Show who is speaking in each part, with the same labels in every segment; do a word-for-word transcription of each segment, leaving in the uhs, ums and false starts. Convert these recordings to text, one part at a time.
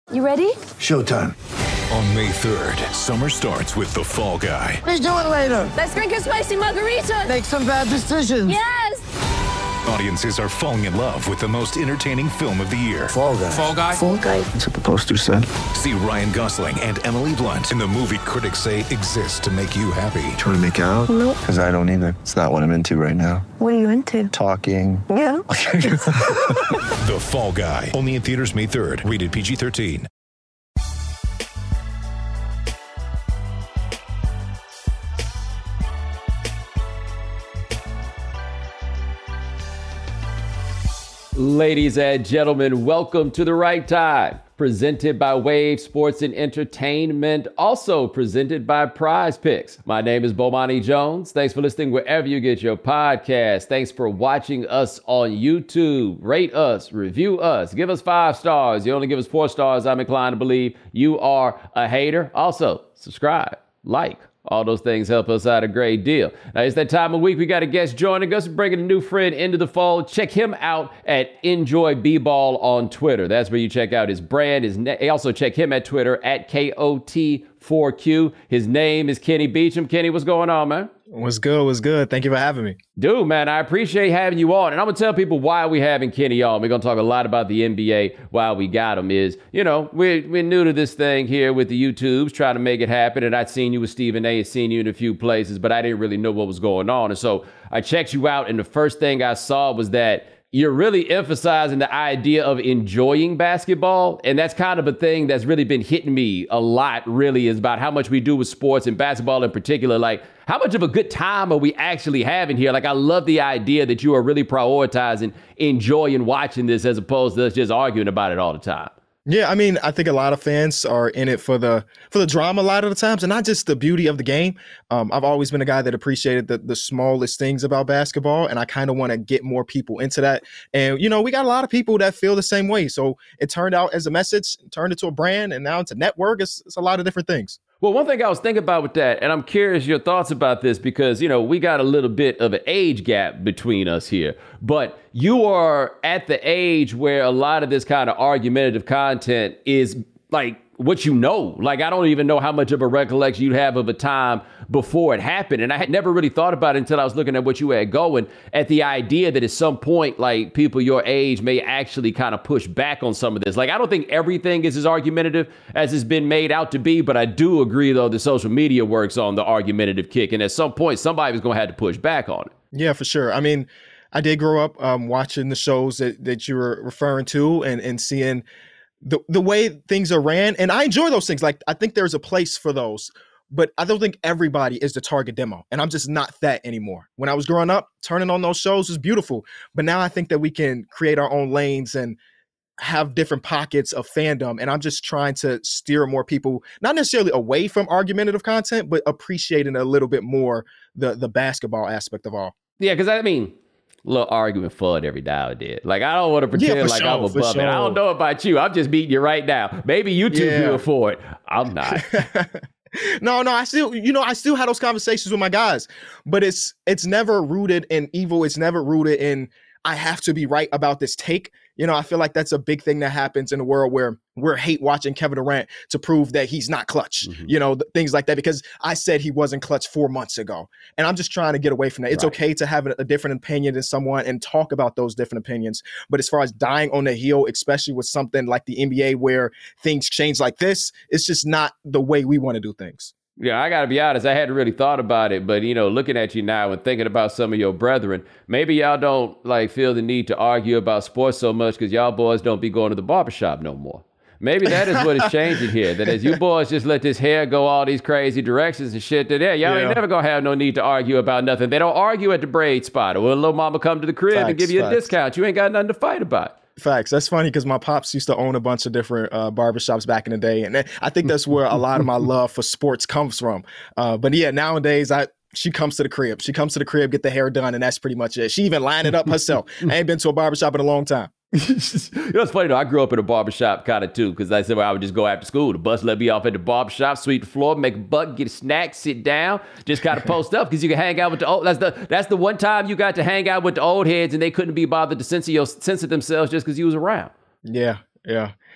Speaker 1: You ready?
Speaker 2: Showtime.
Speaker 3: On May third, summer starts with The Fall Guy.
Speaker 2: Let's do it later.
Speaker 1: Let's drink a spicy margarita.
Speaker 2: Make some bad decisions.
Speaker 1: Yes!
Speaker 3: Audiences are falling in love with the most entertaining film of the year.
Speaker 2: Fall Guy.
Speaker 3: Fall Guy?
Speaker 1: Fall guy.
Speaker 2: That's what the poster said.
Speaker 3: See Ryan Gosling and Emily Blunt in the movie critics say exists to make you happy.
Speaker 2: Trying to make it out?
Speaker 1: Nope.
Speaker 2: Because I don't either. It's not what I'm into right now.
Speaker 1: What are you into?
Speaker 2: Talking.
Speaker 1: Yeah.
Speaker 3: The Fall Guy. Only in theaters May third. Rated P G thirteen.
Speaker 4: Ladies and gentlemen, welcome to The Right Time, presented by Wave Sports and Entertainment, also presented by Prize Picks. My name is Bomani Jones. Thanks for listening wherever you get your podcast. Thanks for watching us on YouTube. Rate us, review us, give us five stars. You only give us four stars, I'm inclined to believe you are a hater. Also, subscribe, like. All those things help us out a great deal. Now, it's that time of week. We got a guest joining us, bringing a new friend into the fold. Check him out at Enjoy B-Ball on Twitter. That's where you check out his brand. His na- also check him at Twitter at K O T four Q. His name is Kenny Beecham. Kenny, what's going on, man?
Speaker 5: What's good? What's good? Thank you for having me.
Speaker 4: Dude, man, I appreciate having you on. And I'm going to tell people why we having Kenny on. We're going to talk a lot about the N B A while we got him is, you know, we're, we're new to this thing here with the YouTubes, trying to make it happen. And I'd seen you with Stephen A. and seen you in a few places, but I didn't really know what was going on. And so I checked you out. And the first thing I saw was that you're really emphasizing the idea of enjoying basketball. And that's kind of a thing that's really been hitting me a lot, really, is about how much we do with sports and basketball in particular. Like, how much of a good time are we actually having here? Like, I love the idea that you are really prioritizing enjoying watching this as opposed to us just arguing about it all the time.
Speaker 5: Yeah, I mean, I think a lot of fans are in it for the for the drama a lot of the times, and not just the beauty of the game. Um, I've always been a guy that appreciated the, the smallest things about basketball, and I kind of want to get more people into that. And, you know, we got a lot of people that feel the same way. So it turned out as a message, turned into a brand, and now it's a network. It's, it's a lot of different things.
Speaker 4: Well, one thing I was thinking about with that, and I'm curious your thoughts about this because, you know, we got a little bit of an age gap between us here, but you are at the age where a lot of this kind of argumentative content is like what you know. Like, I don't even know how much of a recollection you have of a time before it happened. And I had never really thought about it until I was looking at what you had going, at the idea that at some point, like, people your age may actually kind of push back on some of this. Like, I don't think everything is as argumentative as it's been made out to be, but I do agree, though, that social media works on the argumentative kick. And at some point, somebody was going to have to push back on it.
Speaker 5: Yeah, for sure. I mean, I did grow up um, watching the shows that, that you were referring to and, and seeing the the way things are ran. And I enjoy those things. Like, I think there's a place for those, but I don't think everybody is the target demo. And I'm just not that anymore. When I was growing up, turning on those shows was beautiful. But now I think that we can create our own lanes and have different pockets of fandom. And I'm just trying to steer more people, not necessarily away from argumentative content, but appreciating a little bit more the, the basketball aspect of all.
Speaker 4: Yeah, because I mean, little argument fun every now and then. Like, I don't want to pretend
Speaker 5: yeah,
Speaker 4: like
Speaker 5: sure,
Speaker 4: I'm above
Speaker 5: sure.
Speaker 4: it. I don't know about you. I'm just beating you right now. Maybe you too
Speaker 5: yeah.
Speaker 4: good for it. I'm not.
Speaker 5: no, no, I still, you know, I still had those conversations with my guys, but it's it's never rooted in evil. It's never rooted in I have to be right about this take. You know, I feel like that's a big thing that happens in a world where we're hate watching Kevin Durant to prove that he's not clutch, mm-hmm. you know, th- things like that, because I said he wasn't clutch four months ago. And I'm just trying to get away from that. It's right. okay to have a, a different opinion than someone and talk about those different opinions. But as far as dying on the heel, especially with something like the N B A where things change like this, it's just not the way we want to do things.
Speaker 4: Yeah, I got to be honest. I hadn't really thought about it, but, you know, looking at you now and thinking about some of your brethren, maybe y'all don't like feel the need to argue about sports so much because y'all boys don't be going to the barbershop no more. Maybe that is what is changing here, that as you boys just let this hair go all these crazy directions and shit, that yeah, y'all
Speaker 5: Yeah.
Speaker 4: ain't never going to have no need to argue about nothing. They don't argue at the braid spot or when little mama come to the crib
Speaker 5: Facts,
Speaker 4: and give you
Speaker 5: facts.
Speaker 4: a discount. You ain't got nothing to fight about.
Speaker 5: Facts. That's funny because my pops used to own a bunch of different uh, barbershops back in the day. And that, I think that's where a lot of my love for sports comes from. Uh, but yeah, nowadays, I she comes to the crib. She comes to the crib, get the hair done, and that's pretty much it. She even lined it up herself. I ain't been to a barbershop in a long time.
Speaker 4: You know, it's funny though. I grew up in a barbershop kind of too, because I said well, I would just go after school. The bus let me off at the barbershop, sweep the floor, make a buck, get a snack, sit down, just kind of post up because you can hang out with the old. That's the that's the one time you got to hang out with the old heads and they couldn't be bothered to censor your, censor themselves just because you was around.
Speaker 5: Yeah, yeah.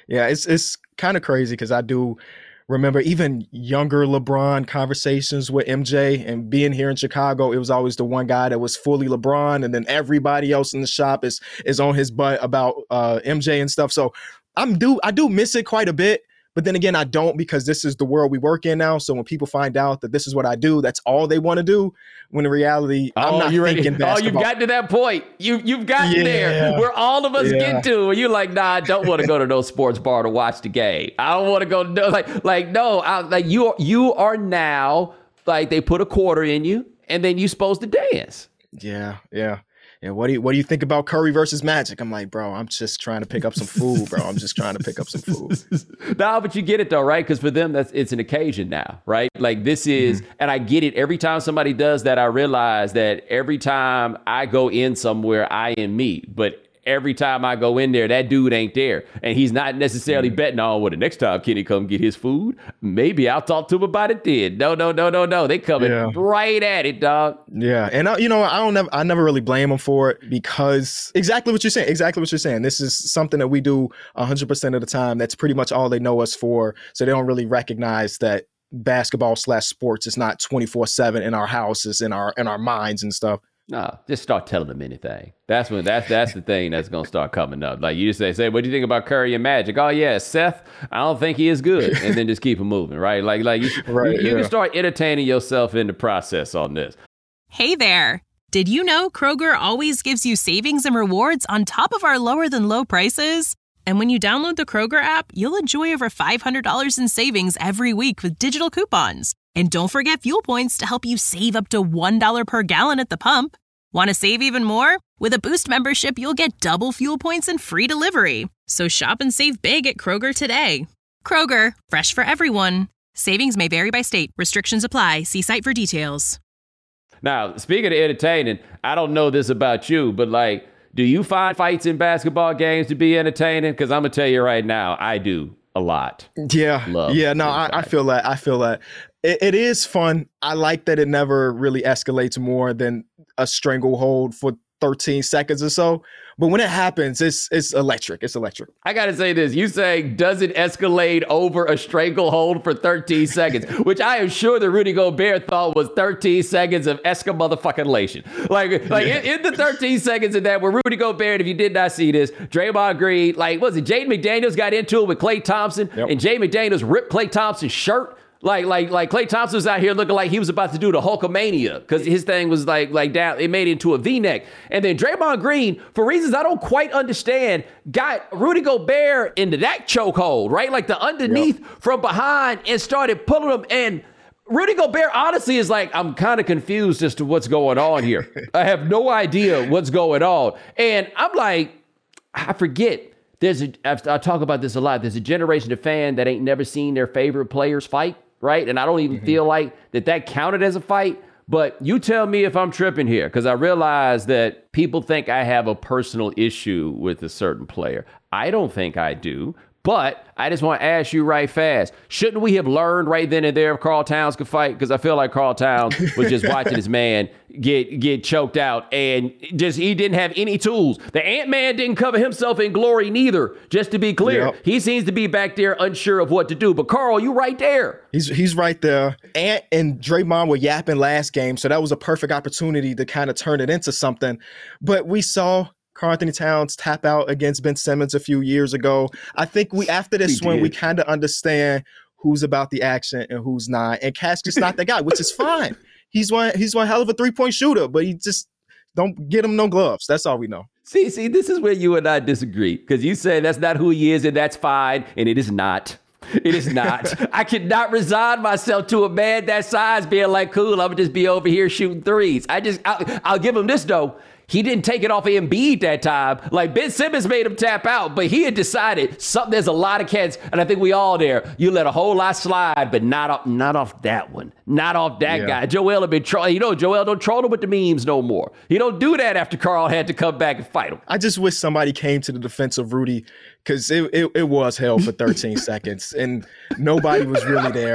Speaker 5: Yeah, it's it's kind of crazy because I do remember even younger LeBron conversations with M J, and being here in Chicago, it was always the one guy that was fully LeBron, and then everybody else in the shop is is on his butt about uh, M J and stuff. So I'm do I do miss it quite a bit. But then again, I don't, because this is the world we work in now. So when people find out that this is what I do, that's all they want to do. When in reality, I'm
Speaker 4: oh,
Speaker 5: not
Speaker 4: you
Speaker 5: thinking
Speaker 4: ready?
Speaker 5: basketball.
Speaker 4: Oh, you've gotten to that point. You, you've gotten
Speaker 5: Yeah.
Speaker 4: there where all of us
Speaker 5: Yeah.
Speaker 4: get to. Where you're like, nah, I don't want to go to no sports bar to watch the game. I don't want to go to, like, like no, I, like you, are, you are now, like they put a quarter in you and then you're supposed to dance.
Speaker 5: Yeah, yeah. Yeah, what do you what do you think about Curry versus Magic? I'm like, bro, I'm just trying to pick up some food, bro. I'm just trying to pick up some food.
Speaker 4: No, but you get it though, right? Because for them, that's it's an occasion now, right? Like this is, mm-hmm. and I get it. Every time somebody does that, I realize that every time I go in somewhere, I am me. But every time I go in there, that dude ain't there. And he's not necessarily mm-hmm. betting on, well, the next time Kenny come get his food, maybe I'll talk to him about it then. No, no, no, no, no. They coming
Speaker 5: yeah.
Speaker 4: right at it, dog.
Speaker 5: Yeah. And, I, you know, I don't never, I never really blame them for it, because exactly what you're saying, exactly what you're saying. This is something that we do one hundred percent of the time. That's pretty much all they know us for. So they don't really recognize that basketball slash sports is not twenty-four seven in our houses, in our in our minds and stuff.
Speaker 4: No, just start telling them anything. That's when that's that's the thing that's gonna start coming up. Like you just say, say, what do you think about Curry and Magic? Oh yeah, Seth, I don't think he is good, and then just keep it moving, right? Like like you,
Speaker 5: right,
Speaker 4: you, you
Speaker 5: yeah.
Speaker 4: can start entertaining yourself in the process on this.
Speaker 6: Hey there, did you know Kroger always gives you savings and rewards on top of our lower than low prices? And when you download the Kroger app, you'll enjoy over five hundred dollars in savings every week with digital coupons. And don't forget fuel points to help you save up to one dollar per gallon at the pump. Want to save even more? With a Boost membership, you'll get double fuel points and free delivery. So shop and save big at Kroger today. Kroger, fresh for everyone. Savings may vary by state. Restrictions apply. See site for details.
Speaker 4: Now, speaking of entertaining, I don't know this about you, but like, do you find fights in basketball games to be entertaining? Because I'm going to tell you right now, I do a lot.
Speaker 5: Yeah.
Speaker 4: Love
Speaker 5: yeah. No, I, I feel that. I feel that. It, it is fun. I like that it never really escalates more than a stranglehold for thirteen seconds or so. But when it happens, it's it's electric. It's electric.
Speaker 4: I got to say this. You saying does it escalate over a stranglehold for thirteen seconds, which I am sure that Rudy Gobert thought was thirteen seconds of esca motherfucking-lation. Like, like yeah. in, in the thirteen seconds of that, where Rudy Gobert, if you did not see this, Draymond Green, like, was it Jaden McDaniels got into it with Klay Thompson, yep. and Jaden McDaniels ripped Klay Thompson's shirt. Like, like, like Klay Thompson was out here looking like he was about to do the Hulkamania, because his thing was like, like down. It made it into a V-neck. And then Draymond Green, for reasons I don't quite understand, got Rudy Gobert into that chokehold, right? Like the underneath yep. from behind, and started pulling him. And Rudy Gobert honestly is like, I'm kind of confused as to what's going on here. I have no idea what's going on. And I'm like, I forget. There's a, I talk about this a lot. There's a generation of fan that ain't never seen their favorite players fight. Right. And I don't even mm-hmm. feel like that that counted as a fight. But you tell me if I'm tripping here, because I realize that people think I have a personal issue with a certain player. I don't think I do. But I just want to ask you right fast. Shouldn't we have learned right then and there if Karl Towns could fight? Because I feel like Karl Towns was just watching his man get get choked out, and just he didn't have any tools. The Ant-Man didn't cover himself in glory neither, just to be clear. Yep. He seems to be back there unsure of what to do. But Karl, you right there.
Speaker 5: He's he's right there. Ant and Draymond were yapping last game, so that was a perfect opportunity to kind of turn it into something. But we saw Karl-Anthony Towns tap out against Ben Simmons a few years ago. I think we after this one, we kind of understand who's about the action and who's not. And Cash just not the guy, which is fine. He's one he's one hell of a three-point shooter, but he just don't get him no gloves. That's all we know.
Speaker 4: See, see, this is where you and I disagree, because you say that's not who he is, and that's fine, and it is not. It is not. I cannot resign myself to a man that size being like, cool, I'm gonna just be over here shooting threes. I just, I'll, I'll give him this though. He didn't take it off of Embiid that time. Like, Ben Simmons made him tap out, but he had decided something. There's a lot of cats, and I think we all there. You let a whole lot slide, but not off, not off that one. Not off that yeah. guy. Joel had been trolling. You know, Joel don't troll him with the memes no more. He don't do that after Karl had to come back and fight him.
Speaker 5: I just wish somebody came to the defense of Rudy, because it, it, it was hell for thirteen seconds, and nobody was really there.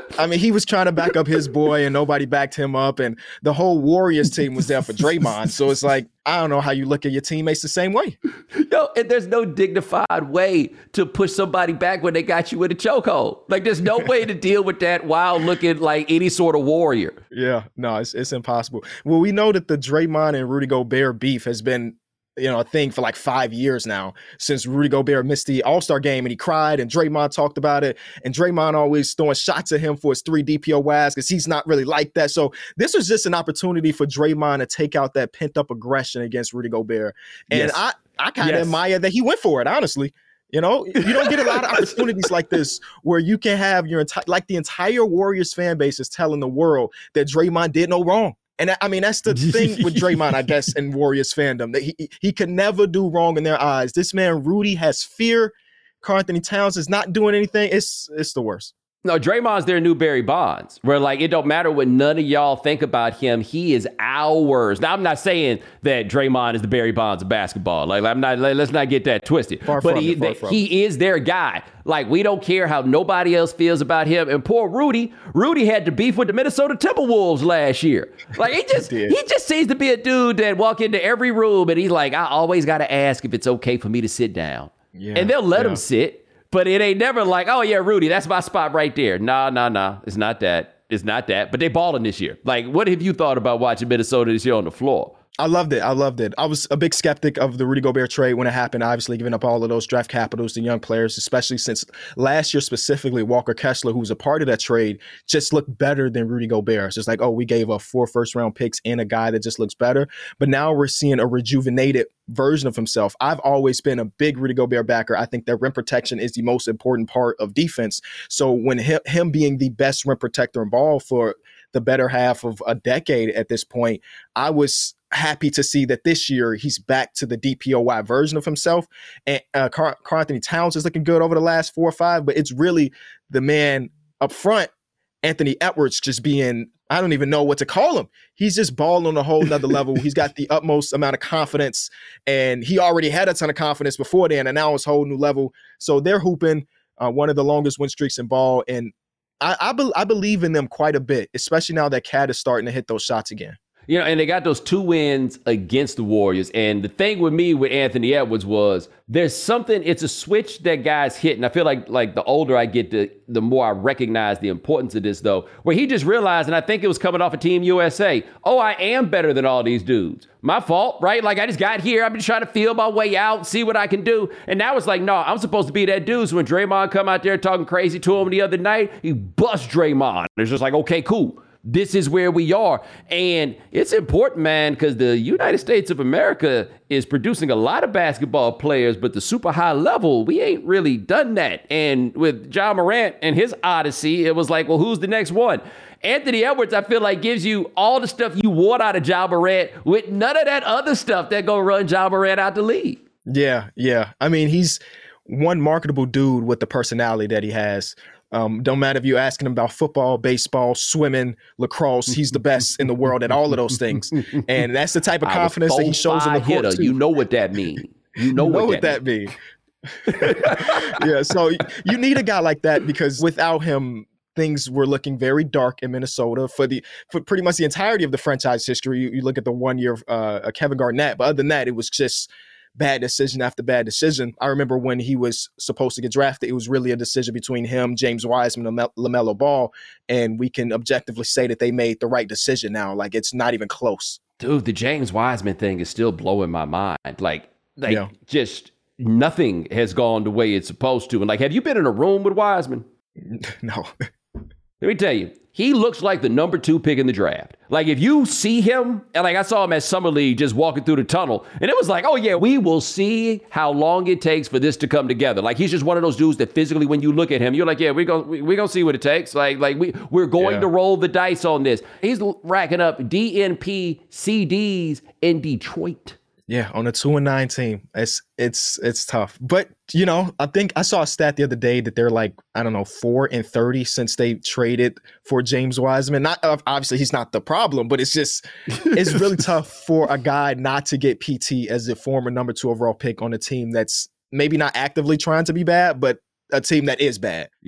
Speaker 5: I mean, he was trying to back up his boy and nobody backed him up. And the whole Warriors team was there for Draymond. So it's like, I don't know how you look at your teammates the same way.
Speaker 4: Yo, and there's no dignified way to push somebody back when they got you in a chokehold. Like, there's no way to deal with that while looking like any sort of warrior.
Speaker 5: Yeah, no, it's it's impossible. Well, we know that the Draymond and Rudy Gobert beef has been, you know, a thing for like five years now, since Rudy Gobert missed the All-Star game and he cried and Draymond talked about it. And Draymond always throwing shots at him for his three D P O Ys because he's not really like that. So this was just an opportunity for Draymond to take out that pent-up aggression against Rudy Gobert. And
Speaker 4: Yes.
Speaker 5: I, I kind of
Speaker 4: Yes.
Speaker 5: admire that he went for it, honestly. You know, you don't get a lot of opportunities like this where you can have your entire, like the entire Warriors fan base is telling the world that Draymond did no wrong. And I mean, that's the thing with Draymond, I guess, in Warriors fandom, that he he could never do wrong in their eyes. This man, Rudy, has fear. Karl Anthony Towns is not doing anything. It's it's the worst.
Speaker 4: No, Draymond's their new Barry Bonds, where like it don't matter what none of y'all think about him. He is ours. Now, I'm not saying that Draymond is the Barry Bonds of basketball. Like, I'm not. Let's not get that twisted.
Speaker 5: Far
Speaker 4: but
Speaker 5: from
Speaker 4: he,
Speaker 5: it, far
Speaker 4: the-
Speaker 5: from
Speaker 4: he is their guy. Like, we don't care how nobody else feels about him. And poor Rudy, Rudy had to beef with the Minnesota Timberwolves last year. Like, he just
Speaker 5: He
Speaker 4: he
Speaker 5: did.
Speaker 4: just seems to be a dude that walk into every room and he's like, I always got to ask if it's okay for me to sit down.
Speaker 5: Yeah,
Speaker 4: and they'll let
Speaker 5: yeah.
Speaker 4: him sit. But it ain't never like, oh, yeah, Rudy, that's my spot right there. Nah, nah, nah. It's not that. It's not that. But they balling this year. Like, what have you thought about watching Minnesota this year on the floor?
Speaker 5: I loved it. I loved it. I was a big skeptic of the Rudy Gobert trade when it happened, obviously giving up all of those draft capitals to young players, especially since last year specifically, Walker Kessler, who was a part of that trade, just looked better than Rudy Gobert. It's just like, oh, we gave up four first-round picks and a guy that just looks better. But now we're seeing a rejuvenated version of himself. I've always been a big Rudy Gobert backer. I think that rim protection is the most important part of defense. So when him, him being the best rim protector in ball for the better half of a decade at this point, I was happy to see that this year he's back to the D P O Y version of himself. And uh, Karl Anthony Towns is looking good over the last four or five, but it's really the man up front, Anthony Edwards, just being, I don't even know what to call him. He's just balling on a whole nother level. He's got the utmost amount of confidence, and he already had a ton of confidence before then, and now it's a whole new level. So they're hooping uh, one of the longest win streaks in ball, and I, I, be- I believe in them quite a bit, especially now that Cat is starting to hit those shots again.
Speaker 4: You know, and they got those two wins against the Warriors. And the thing with me with Anthony Edwards was there's something, it's a switch that guys hit. And I feel like like the older I get, the, the more I recognize the importance of this, though, where he just realized, and I think it was coming off of Team U S A, oh, I am better than all these dudes. My fault, right? Like, I just got here. I've been trying to feel my way out, see what I can do. And now it's like, no, I'm supposed to be that dude. So when Draymond come out there talking crazy to him the other night, he bust Draymond. It's just like, okay, cool. This is where we are. And it's important, man, because the United States of America is producing a lot of basketball players, but the super high level, we ain't really done that. And with Ja Morant and his odyssey, it was like, well, who's the next one? Anthony Edwards, I feel like, gives you all the stuff you want out of Ja Morant with none of that other stuff that gonna run Ja Morant out the league.
Speaker 5: Yeah, yeah. I mean, he's one marketable dude with the personality that he has. Um, don't matter if you're asking him about football, baseball, swimming, lacrosse. He's the best in the world at all of those things. And that's the type of confidence that he shows in the court, too.
Speaker 4: You know what that means. You know,
Speaker 5: You know
Speaker 4: what,
Speaker 5: what
Speaker 4: that,
Speaker 5: that means. Yeah, so you need a guy like that, because without him, things were looking very dark in Minnesota for the for pretty much the entirety of the franchise history. You, you look at the one year of uh, Kevin Garnett, but other than that, it was just bad decision after bad decision. I remember when he was supposed to get drafted, it was really a decision between him, James Wiseman, and LaMelo Ball, and we can objectively say that they made the right decision now. Like, it's not even close.
Speaker 4: Dude, the James Wiseman thing is still blowing my mind. Like, like
Speaker 5: Yeah.
Speaker 4: just nothing has gone the way it's supposed to. And like, have you been in a room with Wiseman?
Speaker 5: No.
Speaker 4: Let me tell you, he looks like the number two pick in the draft. Like, if you see him, and like I saw him at Summer League just walking through the tunnel, and it was like, oh yeah, we will see how long it takes for this to come together. Like, he's just one of those dudes that physically, when you look at him, you're like, yeah, we're gonna we're gonna see what it takes. Like, like we we're going
Speaker 5: Yeah.
Speaker 4: to roll the dice on this. He's racking up D N P C Ds in Detroit.
Speaker 5: Yeah, on a two and nine team, it's it's it's tough. But you know, I think I saw a stat the other day that they're like, I don't know, four and thirty since they traded for James Wiseman. Not obviously he's not the problem, but it's just it's really tough for a guy not to get P T as a former number two overall pick on a team that's maybe not actively trying to be bad, but a team that is bad.
Speaker 4: Yeah.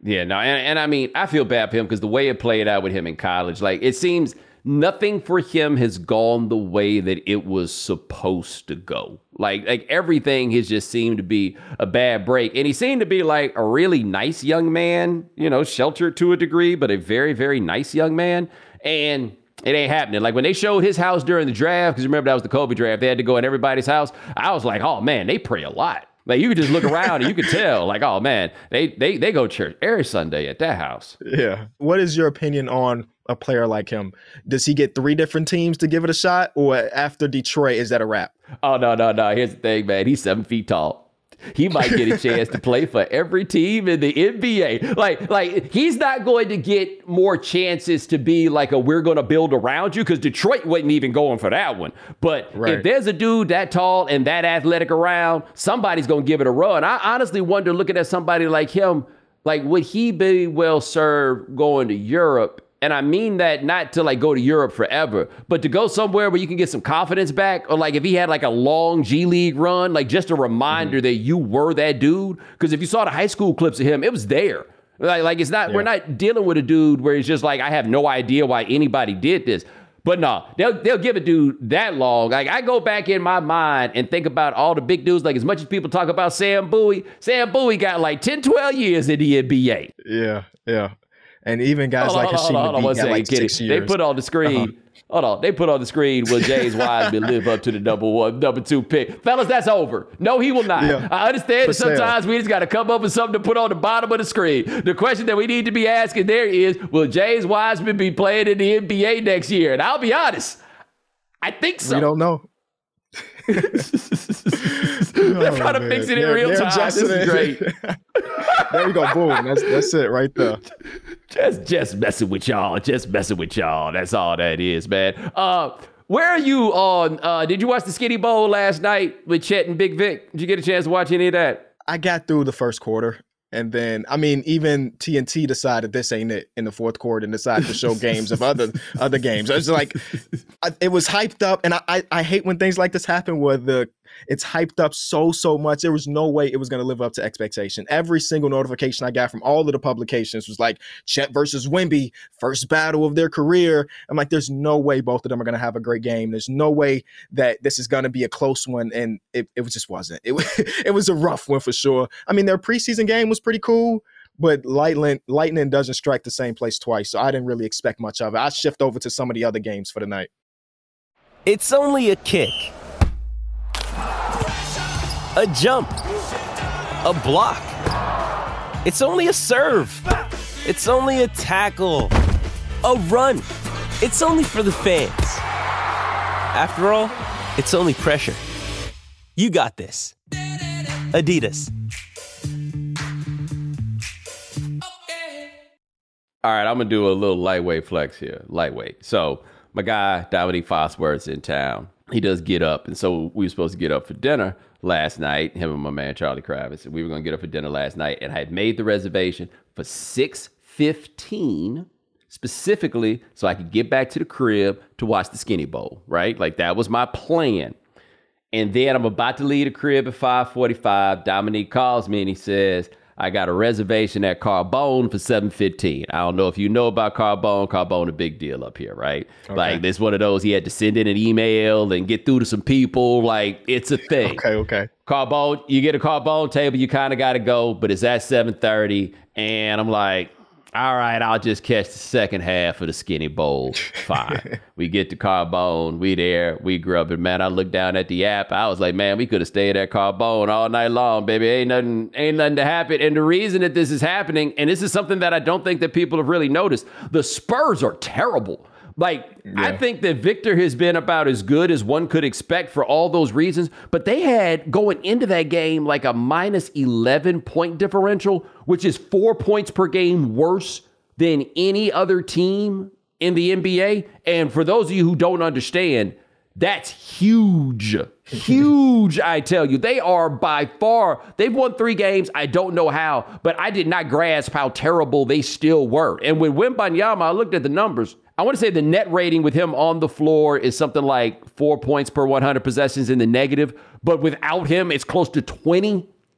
Speaker 4: Yeah, no, and, and I mean, I feel bad for him because the way it played out with him in college, like it seems nothing for him has gone the way that it was supposed to go. Like, like everything has just seemed to be a bad break. And he seemed to be like a really nice young man, you know, sheltered to a degree, but a very, very nice young man. And it ain't happening. Like when they showed his house during the draft, because remember that was the Kobe draft, they had to go in everybody's house. I was like, oh man, they pray a lot. Like you could just look around and you could tell, like, oh man, they they they go to church every Sunday at that house.
Speaker 5: Yeah. What is your opinion on a player like him? Does he get three different teams to give it a shot, or after Detroit, is that a wrap?
Speaker 4: Oh no, no, no. Here's the thing, man. He's seven feet tall. He might get a chance to play for every team in the N B A. Like, like he's not going to get more chances to be like a we're going to build around you because Detroit wasn't even going for that one. But right. if there's a dude that tall and that athletic around, somebody's going to give it a run. I honestly wonder, looking at somebody like him, like would he be well served going to Europe? And I mean that not to like go to Europe forever, but to go somewhere where you can get some confidence back. Or like if he had like a long G League run, like just a reminder mm-hmm. that you were that dude. Because if you saw the high school clips of him, it was there. Like, like it's not, yeah. we're not dealing with a dude where he's just like, I have no idea why anybody did this. But no, they'll, they'll give a dude that long. Like I go back in my mind and think about all the big dudes. Like as much as people talk about Sam Bowie, Sam Bowie got like ten, twelve years in the N B A.
Speaker 5: Yeah, yeah. And even guys
Speaker 4: hold
Speaker 5: like
Speaker 4: on,
Speaker 5: Hashim
Speaker 4: hold on, hold on,
Speaker 5: got like six years.
Speaker 4: They put on the screen. Uh-huh. Hold on. They put on the screen, will James Wiseman live up to the number one, number two pick? Fellas, that's over. No, he will not. Yeah. I understand that sometimes we just got to come up with something to put on the bottom of the screen. The question that we need to be asking there is, will James Wiseman be playing in the N B A next year? And I'll be honest, I think so.
Speaker 5: We don't know.
Speaker 4: They're oh, trying to man. fix it in they're, real time. This is great.
Speaker 5: There we go. Boom. That's that's it right there.
Speaker 4: Just just messing with y'all. Just messing with y'all. That's all that is, man. Uh, where are you on? Uh, did you watch the Skinny Bowl last night with Chet and Big Vic? Did you get a chance to watch any of that?
Speaker 5: I got through the first quarter. And then, I mean, even T N T decided this ain't it in the fourth quarter and decided to show games of other other games. It was like, I, it was hyped up. And I, I, I hate when things like this happen where the it's hyped up so, so much. There was no way it was going to live up to expectation. Every single notification I got from all of the publications was like, Chet versus Wemby, first battle of their career. I'm like, there's no way both of them are going to have a great game. There's no way that this is going to be a close one. And it, it just wasn't. It, it was a rough one for sure. I mean, their preseason game was pretty cool, but lightning, lightning doesn't strike the same place twice. So I didn't really expect much of it. I shift over to some of the other games for the night.
Speaker 7: It's only a kick. A jump, a block. It's only a serve. It's only a tackle, a run. It's only for the fans. After all, it's only pressure. You got this. Adidas.
Speaker 4: All right, I'm going to do a little lightweight flex here. Lightweight. So my guy, Dominique Foxworth's in town. He does Get Up. And so we were supposed to get up for dinner last night, him and my man Charlie Kravitz. We were going to get up for dinner last night, and I had made the reservation for six fifteen specifically so I could get back to the crib to watch the Skinny Bowl, right? Like that was my plan. And then I'm about to leave the crib at five forty-five. Dominique calls me and he says, I got a reservation at Carbone for seven fifteen. I don't know if you know about Carbone. Carbone, a big deal up here, right? Okay. Like, this one of those, he had to send in an email and get through to some people. Like, it's a thing.
Speaker 5: Okay, okay.
Speaker 4: Carbone, you get a Carbone table, you kind of got to go, but it's at seven thirty. And I'm like, all right, I'll just catch the second half of the Skinny Bowl. Fine. We get to Carbone. We there. We grub it. Man, I looked down at the app. I was like, man, we could have stayed at Carbone all night long, baby. Ain't nothing, ain't nothing to happen. And the reason that this is happening, and this is something that I don't think that people have really noticed, the Spurs are terrible. Like, yeah. I think that Victor has been about as good as one could expect for all those reasons. But they had, going into that game, like a minus eleven point differential, which is four points per game worse than any other team in the N B A. And for those of you who don't understand, that's huge. Huge, I tell you. They are by far, they've won three games. I don't know how, but I did not grasp how terrible they still were. And with Wembanyama, I looked at the numbers. I want to say the net rating with him on the floor is something like four points per one hundred possessions in the negative, but without him, it's close to twenty.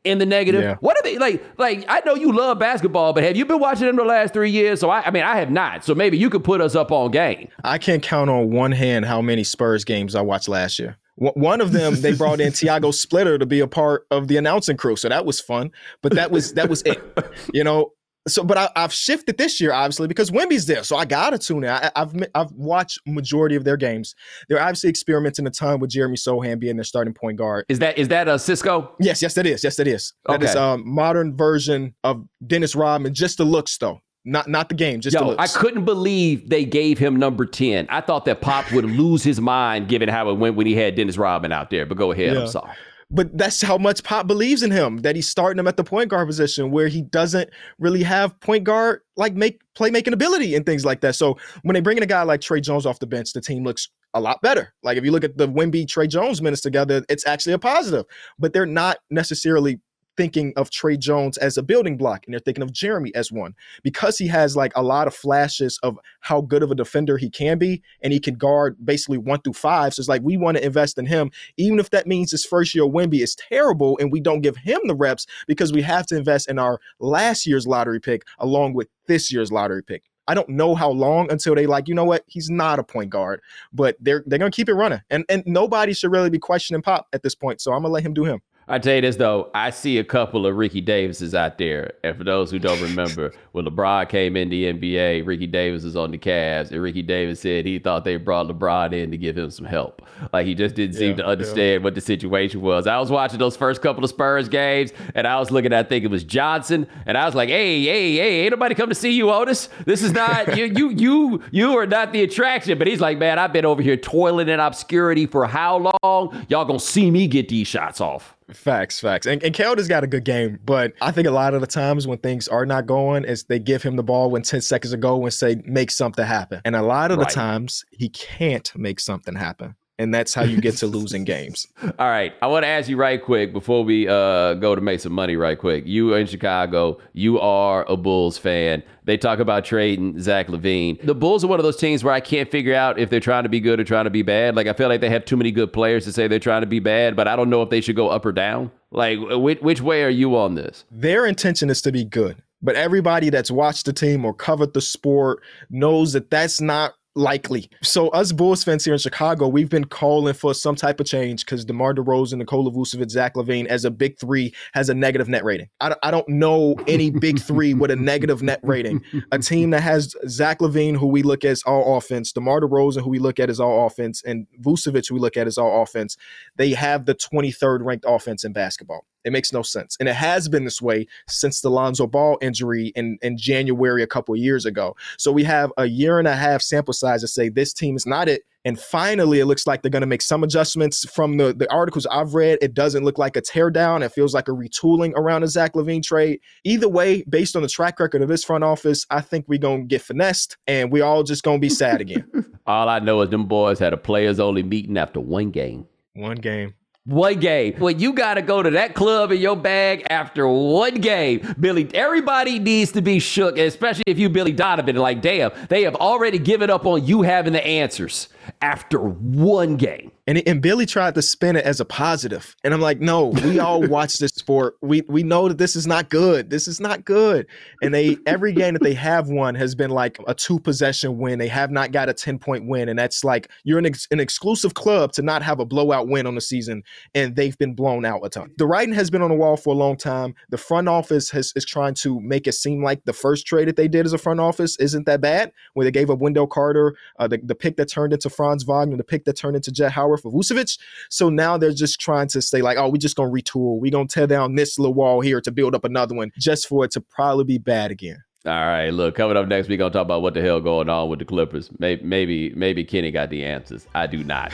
Speaker 4: in the negative?
Speaker 5: Yeah.
Speaker 4: What are they like? Like, I know you love basketball, but have you been watching them the last three years? So, I, I mean, I have not. So maybe you could put us up on game.
Speaker 5: I can't count on one hand how many Spurs games I watched last year. One of them, they brought in Tiago Splitter to be a part of the announcing crew. So that was fun. But that was that was it. You know, so but I, I've shifted this year, obviously, because Wemby's there. So I got to tune in. I, I've I've watched majority of their games. They're obviously experimenting a ton with Jeremy Sohan being their starting point guard.
Speaker 4: Is that is that a Cisco?
Speaker 5: Yes, yes, that is. Yes, that is. That
Speaker 4: Okay.
Speaker 5: is a um, modern version of Dennis Rodman, just the looks, though. Not not the game, just the
Speaker 4: Yo, I
Speaker 5: looks.
Speaker 4: couldn't believe they gave him number ten. I thought that Pop would lose his mind given how it went when he had Dennis Rodman out there. But go ahead,
Speaker 5: Yeah.
Speaker 4: I'm sorry.
Speaker 5: But that's how much Pop believes in him, that he's starting him at the point guard position where he doesn't really have point guard like make playmaking ability and things like that. So when they bring in a guy like Trey Jones off the bench, the team looks a lot better. Like if you look at the Wemby Trey Jones minutes together, it's actually a positive. But they're not necessarily thinking of Trey Jones as a building block, and they're thinking of Jeremy as one, because he has like a lot of flashes of how good of a defender he can be, and he can guard basically one through five. So it's like, we want to invest in him, even if that means his first year Wemby is terrible and we don't give him the reps, because we have to invest in our last year's lottery pick along with this year's lottery pick. I don't know how long until they like, you know what, he's not a point guard, but they're they're gonna keep it running, and and nobody should really be questioning Pop at this point. So I'm gonna let him do him.
Speaker 4: I tell you this, though, I see a couple of Ricky Davises out there. And for those who don't remember, when LeBron came in the N B A, Ricky Davis was on the Cavs. And Ricky Davis said he thought they brought LeBron in to give him some help. Like, he just didn't seem
Speaker 5: Yeah,
Speaker 4: to understand yeah. what the situation was. I was watching those first couple of Spurs games, and I was looking at, I think it was Johnson. And I was like, hey, hey, hey, ain't nobody come to see you, Otis. This is not, you, you, you, you are not the attraction. But he's like, man, I've been over here toiling in obscurity for how long? Y'all gonna see me get these shots off.
Speaker 5: Facts, facts. And, and Keldon's got a good game, but I think a lot of the times when things are not going is they give him the ball when ten seconds ago and say, make something happen. And a lot of
Speaker 4: Right.
Speaker 5: the times he can't make something happen. And that's how you get to losing games.
Speaker 4: All right. I want to ask you right quick before we uh, go to make some money right quick. You are in Chicago. You are a Bulls fan. They talk about trading Zach LaVine. The Bulls are one of those teams where I can't figure out if they're trying to be good or trying to be bad. Like, I feel like they have too many good players to say they're trying to be bad, but I don't know if they should go up or down. Like, which, which way are you on this?
Speaker 5: Their intention is to be good, but everybody that's watched the team or covered the sport knows that that's not likely. So us Bulls fans here in Chicago, we've been calling for some type of change because DeMar DeRozan, Nikola Vucevic, Zach LaVine as a big three has a negative net rating. I don't, I don't know any big three with a negative net rating. A team that has Zach LaVine, who we look at as all offense, DeMar DeRozan, who we look at as all offense, and Vucevic, who we look at as all offense, they have the twenty-third ranked offense in basketball. It makes no sense. And it has been this way since the Lonzo Ball injury in, in January a couple of years ago. So we have a year and a half sample size to say this team is not it. And finally, it looks like they're going to make some adjustments. From the, the articles I've read, it doesn't look like a teardown. It feels like a retooling around a Zach LaVine trade. Either way, based on the track record of this front office, I think we're going to get finessed and we all just going to be sad again.
Speaker 4: All I know is them boys had a players-only meeting after one game.
Speaker 5: One game.
Speaker 4: One game. Well, you got to go to that club in your bag after one game. Billy, everybody needs to be shook, especially if you Billy Donovan. Like, damn, they have already given up on you having the answers after one game.
Speaker 5: And, and Billy tried to spin it as a positive. And I'm like, no, we all watch this sport. We we know that this is not good. This is not good. And they every game that they have won has been like a two possession win. They have not got a ten point win. And that's like, you're an, ex, an exclusive club to not have a blowout win on the season. And they've been blown out a ton. The writing has been on the wall for a long time. The front office has, is trying to make it seem like the first trade that they did as a front office isn't that bad, where they gave up Wendell Carter, uh, the, the pick that turned into Franz Wagner, the pick that turned into Jet Howard for Vucevic. So now they're just trying to say like, oh, we're just going to retool. We're going to tear down this little wall here to build up another one just for it to probably be bad again.
Speaker 4: All right, look, coming up next, we're going to talk about what the hell going on with the Clippers. Maybe, maybe, maybe Kenny got the answers. I do not.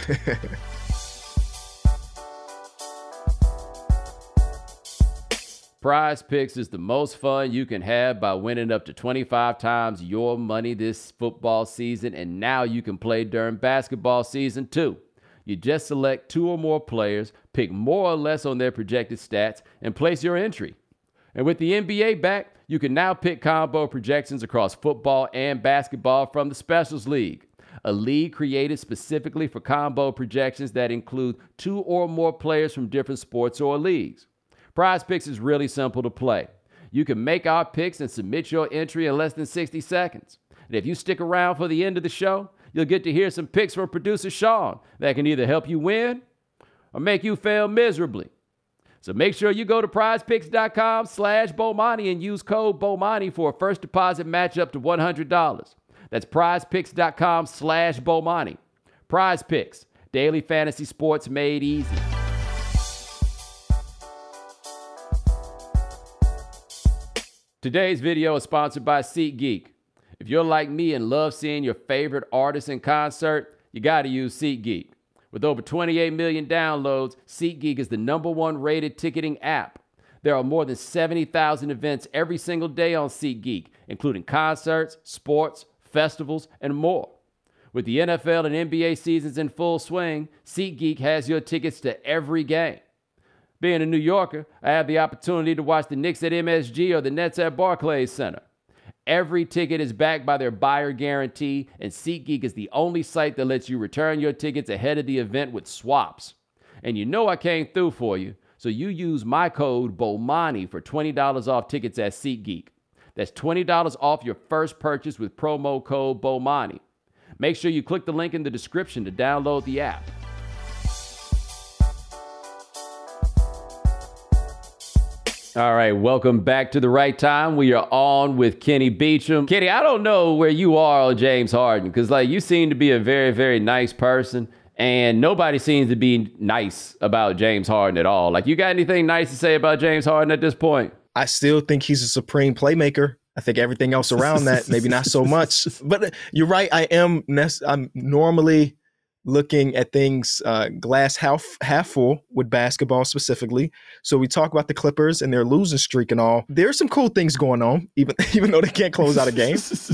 Speaker 4: Prize Picks is the most fun you can have by winning up to twenty-five times your money this football season, and now you can play during basketball season too. You just select two or more players, pick more or less on their projected stats, and place your entry. And with the N B A back, you can now pick combo projections across football and basketball from the Specials League, a league created specifically for combo projections that include two or more players from different sports or leagues. Prize Picks is really simple to play. You can make our picks and submit your entry in less than sixty seconds. And if you stick around for the end of the show, you'll get to hear some picks from producer Sean that can either help you win or make you fail miserably. So make sure you go to prizepicks.com slash Bomani and use code Bomani for a first deposit match up to one hundred dollars. That's prizepicks.com slash Bomani. Prize Picks, daily fantasy sports made easy. Today's video is sponsored by SeatGeek. If you're like me and love seeing your favorite artists in concert, you got to use SeatGeek. With over twenty-eight million downloads, SeatGeek is the number one rated ticketing app. There are more than seventy thousand events every single day on SeatGeek, including concerts, sports, festivals, and more. With the N F L and N B A seasons in full swing, SeatGeek has your tickets to every game. Being a New Yorker, I have the opportunity to watch the Knicks at M S G or the Nets at Barclays Center. Every ticket is backed by their buyer guarantee, and SeatGeek is the only site that lets you return your tickets ahead of the event with swaps. And you know I came through for you, so you use my code BOMANI for twenty dollars off tickets at SeatGeek. That's twenty dollars off your first purchase with promo code BOMANI. Make sure you click the link in the description to download the app. All right, welcome back to The Right Time. We are on with Kenny Beecham. Kenny, I don't know where you are on James Harden, because like you seem to be a very, very nice person, and nobody seems to be nice about James Harden at all. Like, you got anything nice to say about James Harden at this point?
Speaker 5: I still think he's a supreme playmaker. I think everything else around that, maybe not so much. But you're right. I am. I'm normally looking at things uh, glass half half full with basketball specifically. So we talk about the Clippers and their losing streak and all. There's some cool things going on, even even though they can't close out a game.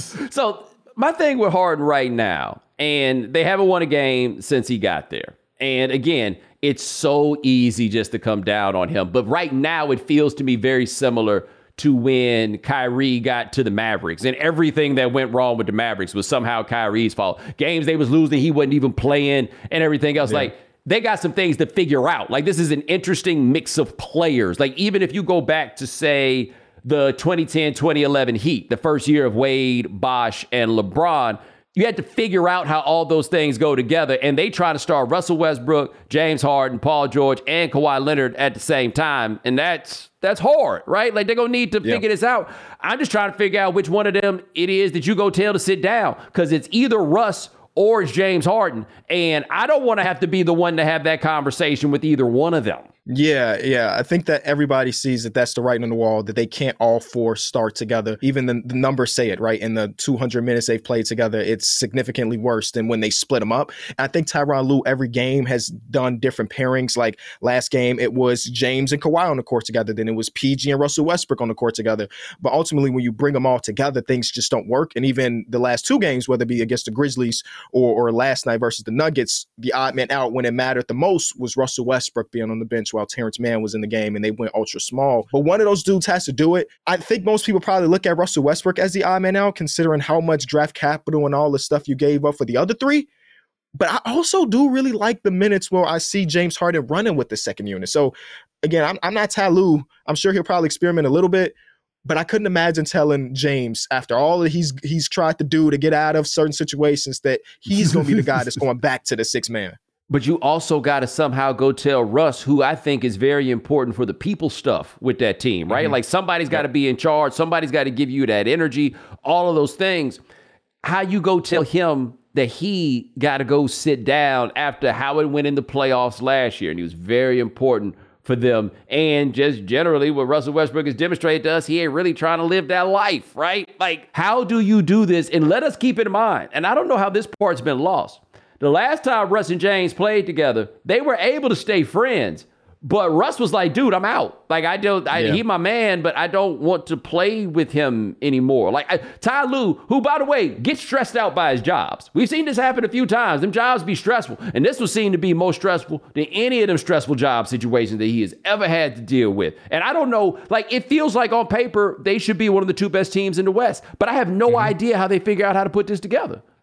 Speaker 4: So my thing with Harden right now, and they haven't won a game since he got there. And again, it's so easy just to come down on him. But right now, it feels to me very similar to when Kyrie got to the Mavericks, and everything that went wrong with the Mavericks was somehow Kyrie's fault. Games they was losing, he wasn't even playing, and everything else. Yeah. Like, they got some things to figure out. Like, this is an interesting mix of players. Like, even if you go back to, say, the twenty ten twenty eleven Heat, the first year of Wade, Bosh, and LeBron, you had to figure out how all those things go together. And they try to start Russell Westbrook, James Harden, Paul George, and Kawhi Leonard at the same time. And that's that's hard, right? Like, they're going to need to yeah. figure this out. I'm just trying to figure out which one of them it is that you go tell to sit down, because it's either Russ or it's James Harden. And I don't want to have to be the one to have that conversation with either one of them.
Speaker 5: Yeah, yeah. I think that everybody sees that that's the writing on the wall, that they can't all four start together. Even the, the numbers say it, right? In the two hundred minutes they've played together, it's significantly worse than when they split them up. I think Tyronn Lue, every game, has done different pairings. Like last game, it was James and Kawhi on the court together. Then it was P G and Russell Westbrook on the court together. But ultimately, when you bring them all together, things just don't work. And even the last two games, whether it be against the Grizzlies or, or last night versus the Nuggets, the odd man out when it mattered the most was Russell Westbrook being on the bench while Terrence Mann was in the game, and they went ultra small. But one of those dudes has to do it. I think most people probably look at Russell Westbrook as the odd man out, considering how much draft capital and all the stuff you gave up for the other three. But I also do really like the minutes where I see James Harden running with the second unit. So again, I'm, I'm not Ty Lue. I'm sure he'll probably experiment a little bit, but I couldn't imagine telling James, after all that he's he's tried to do to get out of certain situations, that he's going to be the guy that's going back to the six man.
Speaker 4: But you also got to somehow go tell Russ, who I think is very important for the people stuff with that team, right? Mm-hmm. Like, somebody's got to be in charge. Somebody's got to give you that energy, all of those things. How you go tell him that he got to go sit down after how it went in the playoffs last year. And he was very important for them. And just generally what Russell Westbrook has demonstrated to us, he ain't really trying to live that life, right? Like, how do you do this? And let us keep in mind, and I don't know how this part's been lost. The last time Russ and James played together, they were able to stay friends. But Russ was like, dude, I'm out. Like, I don't, I, yeah. he my man, but I don't want to play with him anymore. Like, I, Ty Lue, who, by the way, gets stressed out by his jobs. We've seen this happen a few times. Them jobs be stressful. And this was seen to be more stressful than any of them stressful job situations that he has ever had to deal with. And I don't know, like, it feels like on paper, they should be one of the two best teams in the West. But I have no mm-hmm. idea how they figure out how to put this together.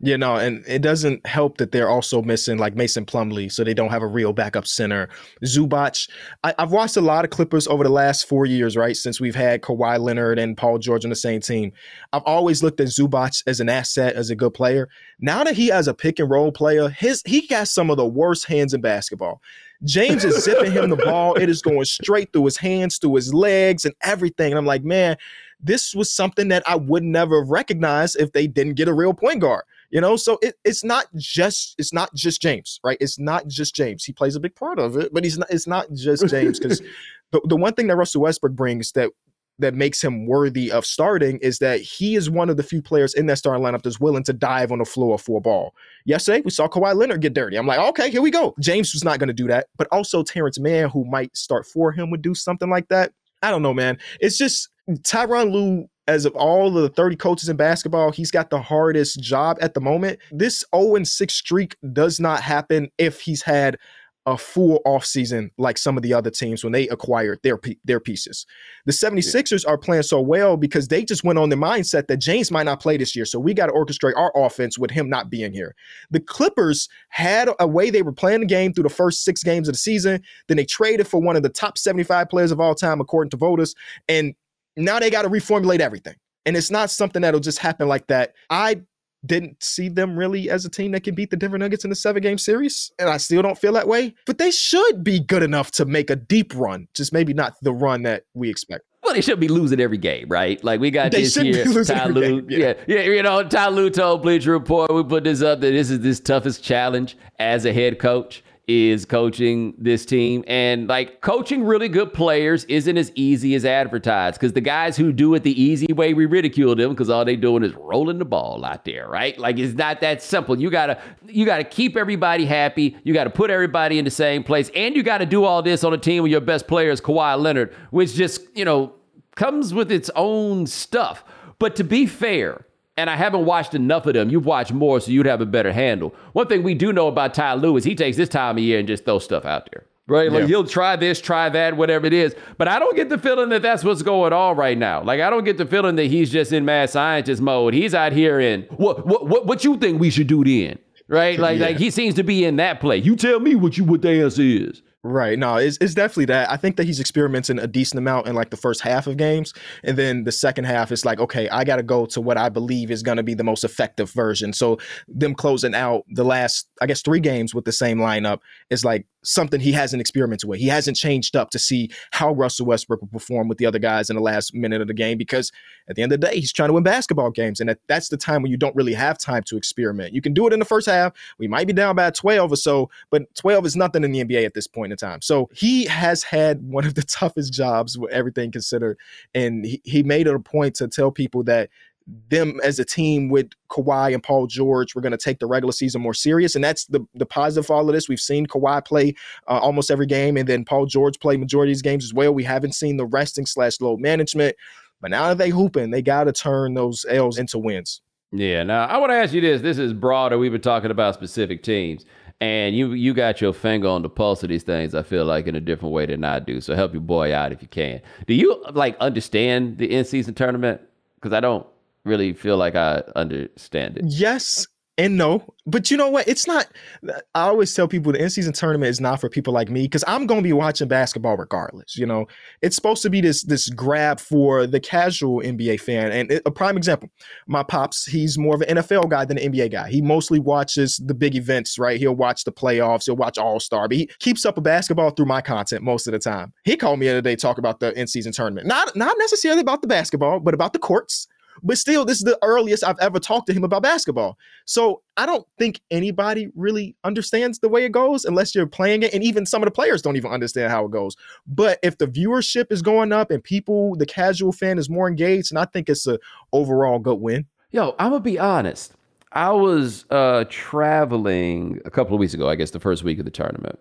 Speaker 5: You know, and it doesn't help that they're also missing like Mason Plumlee, so they don't have a real backup center. Zubac, I, I've watched a lot of Clippers over the last four years, right, since we've had Kawhi Leonard and Paul George on the same team. I've always looked at Zubac as an asset, as a good player. Now that he has a pick and roll player, his he got some of the worst hands in basketball. James is zipping him the ball. It is going straight through his hands, through his legs, and everything. And I'm like, man, this was something that I would never have recognized if they didn't get a real point guard. You know, so it, it's not just it's not just James, right? It's not just James. He plays a big part of it, but he's not. It's not just James, because the, the one thing that Russell Westbrook brings that that makes him worthy of starting is that he is one of the few players in that starting lineup that's willing to dive on the floor for a ball. Yesterday, we saw Kawhi Leonard get dirty. I'm like, okay, here we go. James was not going to do that, but also Terrence Mann, who might start for him, would do something like that. I don't know, man. It's just Tyronn Lue. As of all the thirty coaches in basketball, he's got the hardest job at the moment. This oh and six streak does not happen if he's had a full offseason like some of the other teams when they acquired their their pieces. The seventy-sixers yeah. are playing so well because they just went on the mindset that James might not play this year, so we got to orchestrate our offense with him not being here. The Clippers had a way they were playing the game through the first six games of the season. Then they traded for one of the top seventy-five players of all time, according to voters, and now they got to reformulate everything. And it's not something that'll just happen like that. I didn't see them really as a team that can beat the Denver Nuggets in the seven-game series, and I still don't feel that way. But they should be good enough to make a deep run, just maybe not the run that we expect.
Speaker 4: Well, they should be losing every game, right? Like, we got they this here, Ty Lue. Yeah. yeah, yeah, you know, Ty Lue told Bleacher Report, we put this up, that this is this toughest challenge as a head coach, is coaching this team. And like, coaching really good players isn't as easy as advertised, because the guys who do it the easy way, we ridicule them because all they doing is rolling the ball out there, right? Like, it's not that simple. You gotta you gotta keep everybody happy. You gotta put everybody in the same place, and you gotta do all this on a team where your best player is Kawhi Leonard, which just, you know, comes with its own stuff. But to be fair, and I haven't watched enough of them. You've watched more, so you'd have a better handle. One thing we do know about Ty Lue is he takes this time of year and just throws stuff out there, right? Like, yeah. he'll try this, try that, whatever it is. But I don't get the feeling that that's what's going on right now. Like, I don't get the feeling that he's just in mad scientist mode. He's out here in, what what what, what you think we should do then, right? Like, yeah. like he seems to be in that play. You tell me what you what the answer is.
Speaker 5: Right. No, it's, it's definitely that. I think that he's experimenting a decent amount in like the first half of games. And then the second half is like, okay, I got to go to what I believe is going to be the most effective version. So them closing out the last, I guess, three games with the same lineup is like something he hasn't experimented with. He hasn't changed up to see how Russell Westbrook will perform with the other guys in the last minute of the game, because at the end of the day, he's trying to win basketball games. And that, that's the time when you don't really have time to experiment. You can do it in the first half. We might be down by twelve or so, but twelve is nothing in the N B A at this point in time. So he has had one of the toughest jobs with everything considered. And he, he made it a point to tell people that them as a team with Kawhi and Paul George, we're going to take the regular season more serious. And that's the, the positive of all of this. We've seen Kawhi play uh, almost every game, and then Paul George play majority of these games as well. We haven't seen the resting slash load management. But now that they hooping, they got to turn those L's into wins.
Speaker 4: Yeah. Now, I want to ask you this. This is broader. We've been talking about specific teams. And you you got your finger on the pulse of these things, I feel like, in a different way than I do. So help your boy out if you can. Do you, like, understand the in-season tournament? Because I don't really feel like I understand it.
Speaker 5: Yes and no. But you know what? It's not. I always tell people the in-season tournament is not for people like me, because I'm going to be watching basketball regardless. You know, it's supposed to be this this grab for the casual N B A fan. And it, a prime example, my pops, he's more of an N F L guy than an N B A guy. He mostly watches the big events, right? He'll watch the playoffs. He'll watch All-Star. But he keeps up with basketball through my content most of the time. He called me the other day talk about the in-season tournament. Not, not necessarily about the basketball, but about the courts. But still, this is the earliest I've ever talked to him about basketball. So I don't think anybody really understands the way it goes unless you're playing it. And even some of the players don't even understand how it goes. But if the viewership is going up and people, the casual fan, is more engaged, and I think it's an overall good win.
Speaker 4: Yo, I'm going to be honest. I was uh, traveling a couple of weeks ago, I guess the first week of the tournament.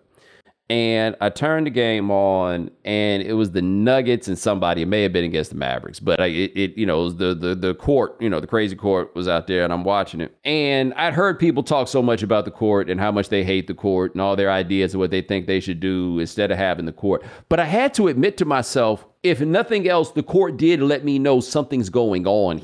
Speaker 4: And I turned the game on, and it was the Nuggets and somebody. It may have been against the Mavericks, but I, it, it, you know, it was the the the court, you know, the crazy court was out there, and I'm watching it. And I'd heard people talk so much about the court and how much they hate the court and all their ideas of what they think they should do instead of having the court. But I had to admit to myself, if nothing else, the court did let me know something's going on here.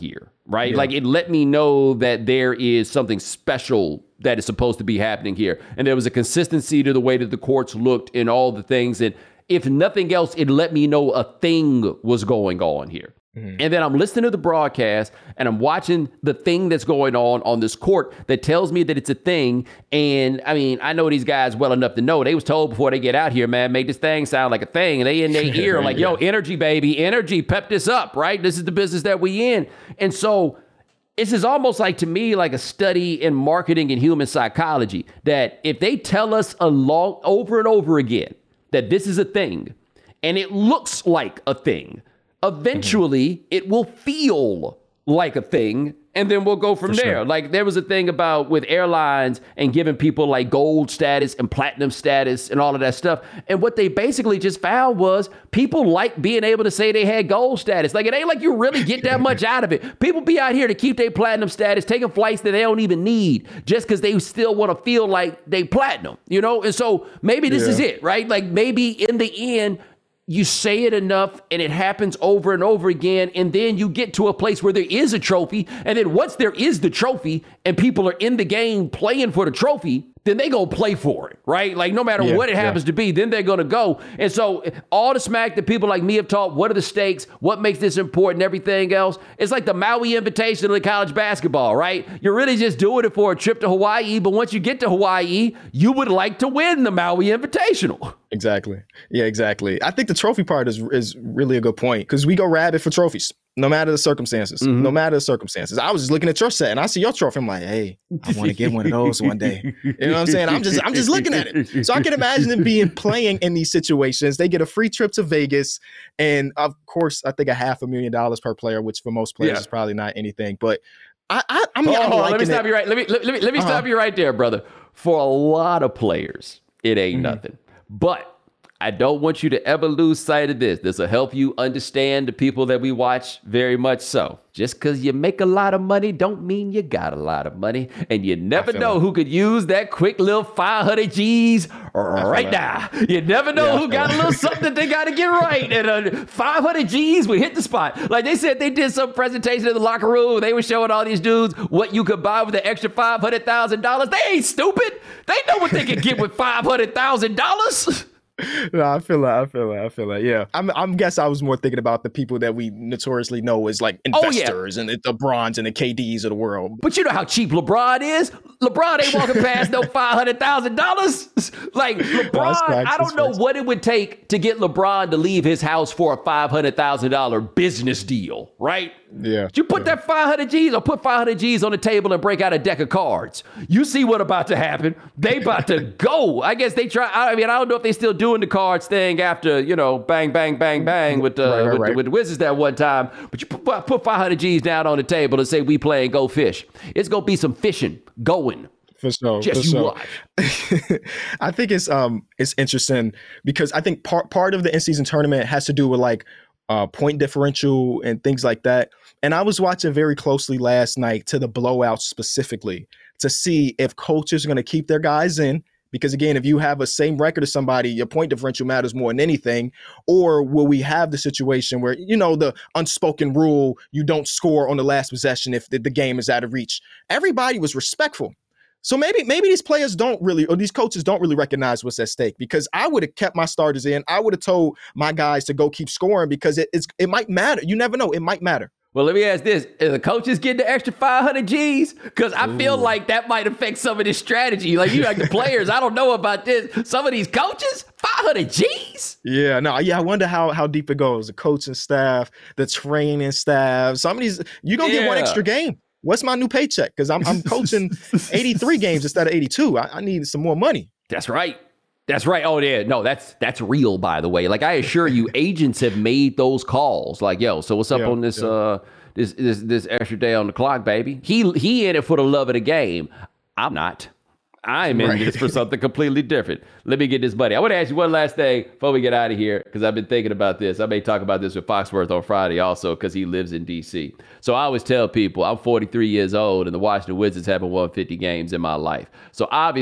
Speaker 4: right?
Speaker 5: Yeah.
Speaker 4: Like it let me know that there is something special that is supposed to be happening here. And there was a consistency to the way that the courts looked and all the things. And if nothing else, it let me know a thing was going on here. Mm-hmm. And then I'm listening to the broadcast and I'm watching the thing that's going on on this court that tells me that it's a thing. And I mean, I know these guys well enough to know they was told before they get out here, man, make this thing sound like a thing. And they in their ear like, yo, energy, baby, energy, pep this up, right? This is the business that we in. And so this is almost like, to me, like a study in marketing and human psychology, that if they tell us a long, over and over again that this is a thing and it looks like a thing, eventually mm-hmm. it will feel like a thing, and then we'll go from For there. Sure. Like there was a thing about with airlines and giving people like gold status and platinum status and all of that stuff. And what they basically just found was people like being able to say they had gold status. Like it ain't like you really get that much out of it. People be out here to keep their platinum status, taking flights that they don't even need just because they still want to feel like they platinum, you know? And so maybe this yeah. is it, right? Like maybe in the end, you say it enough and it happens over and over again. And then you get to a place where there is a trophy. And then once there is the trophy and people are in the game playing for the trophy, then they go play for it, right? Like no matter yeah, what it happens yeah. to be, then they're going to go. And so all the smack that people like me have taught, what are the stakes? What makes this important? Everything else. It's like the Maui Invitational in college basketball, right? You're really just doing it for a trip to Hawaii. But once you get to Hawaii, you would like to win the Maui Invitational.
Speaker 5: Exactly. Yeah, exactly. I think the trophy part is is really a good point because we go rabid for trophies. No matter the circumstances, mm-hmm. no matter the circumstances. I was just looking at your set and I see your trophy. I'm like, hey, I want to get one of those one day. You know what I'm saying? I'm just, I'm just looking at it. So I can imagine them being playing in these situations. They get a free trip to Vegas. And of course, I think a half a million dollars per player, which for most players yeah. is probably not anything. But I, I, I mean,
Speaker 4: oh,
Speaker 5: I'm
Speaker 4: let me stop
Speaker 5: it.
Speaker 4: you right. Let me, let, let me, let me uh-huh. stop you right there, brother. For a lot of players, it ain't mm-hmm. nothing. But I don't want you to ever lose sight of this. This will help you understand the people that we watch very much so. Just because you make a lot of money don't mean you got a lot of money. And you never know like... who could use that quick little five hundred G's right like... now. You never know yeah, who got like... a little something that they got to get right. And uh, five hundred G's would hit the spot. Like they said, they did some presentation in the locker room. They were showing all these dudes what you could buy with the extra five hundred thousand dollars. They ain't stupid. They know what they can get with five hundred thousand dollars.
Speaker 5: No, I feel like I feel like I feel like yeah. I'm I'm guess I was more thinking about the people that we notoriously know as like investors oh, yeah. and the LeBrons and the K Ds of the world.
Speaker 4: But you know how cheap LeBron is. LeBron ain't walking past no five hundred thousand dollars. Like LeBron, no, facts, I don't know facts. what it would take to get LeBron to leave his house for a five hundred thousand dollar business deal, right?
Speaker 5: Yeah.
Speaker 4: You put
Speaker 5: yeah.
Speaker 4: that five hundred G's or put five hundred G's on the table and break out a deck of cards. You see what about to happen. They about to go. I guess they try. I mean, I don't know if they still doing the cards thing after, you know, bang, bang, bang, bang with, uh, right, right, with, right. The, with the Wizards that one time. But you put, put five hundred G's down on the table and say we play and go fish. It's going to be some fishing going.
Speaker 5: For sure.
Speaker 4: Just
Speaker 5: for
Speaker 4: you
Speaker 5: sure.
Speaker 4: watch.
Speaker 5: I think it's um it's interesting because I think part part of the in-season tournament has to do with like uh, point differential and things like that. And I was watching very closely last night to the blowouts specifically to see if coaches are going to keep their guys in. Because again, if you have a same record as somebody, your point differential matters more than anything. Or will we have the situation where, you know, the unspoken rule, you don't score on the last possession if the, the game is out of reach? Everybody was respectful. So maybe maybe these players don't really, or these coaches don't really recognize what's at stake, because I would have kept my starters in. I would have told my guys to go keep scoring because it, it's, it might matter. You never know. It might matter.
Speaker 4: Well, let me ask this. Are the coaches getting the extra five hundred G's? Because I Ooh. feel like that might affect some of this strategy. Like you like the players, I don't know about this. Some of these coaches, five hundred G's?
Speaker 5: Yeah, no, yeah, I wonder how how deep it goes. The coaching staff, the training staff. Some of these, you're going to yeah. get one extra game. What's my new paycheck? Because I'm I'm coaching eighty-three games instead of eighty-two. I, I need some more money.
Speaker 4: That's right. That's right. Oh, yeah. No, that's that's real, by the way. Like, I assure you, agents have made those calls. Like, yo, so what's up yeah, on this, yeah. uh, this this this extra day on the clock, baby? He he in it for the love of the game. I'm not. I'm in right. this for something completely different. Let me get this money. I want to ask you one last thing before we get out of here, because I've been thinking about this. I may talk about this with Foxworth on Friday also, because he lives in D C. So I always tell people I'm forty-three years old and the Washington Wizards haven't won fifty games in my life. So obviously